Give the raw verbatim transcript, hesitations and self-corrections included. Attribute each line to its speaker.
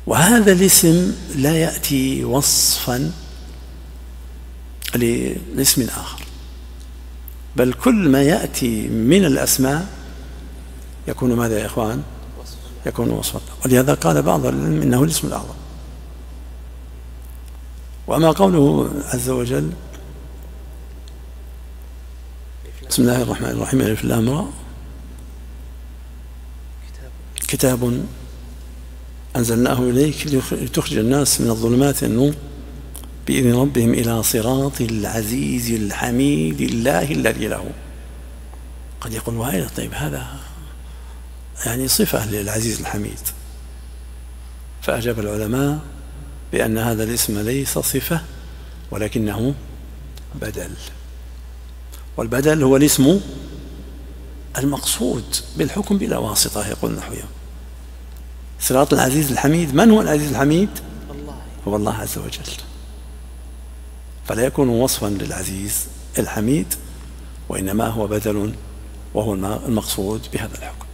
Speaker 1: وهذا الاسم لا يأتي وصفا لاسم آخر، بل كل ما يأتي من الأسماء يكون ماذا يا إخوان؟ يكون وصفا. ولهذا قال بعض العلم إنه الاسم الأعظم. وأما قوله عز وجل بسم الله الرحمن الرحيم ألف لام را كتاب أنزلناه إليك لتخرج الناس من الظلمات النور بإذن ربهم إلى صراط العزيز الحميد الله الذي له. قد يقول وائل طيب هذا يعني صفة للعزيز الحميد، فأجاب العلماء بأن هذا الاسم ليس صفة ولكنه بدل، والبدل هو الاسم المقصود بالحكم بلا واسطة. يقول النحويون صراط العزيز الحميد، من هو العزيز الحميد؟ الله، هو الله عز وجل، فلا يكون وصفا للعزيز الحميد، وإنما هو بدل وهو المقصود بهذا الحكم.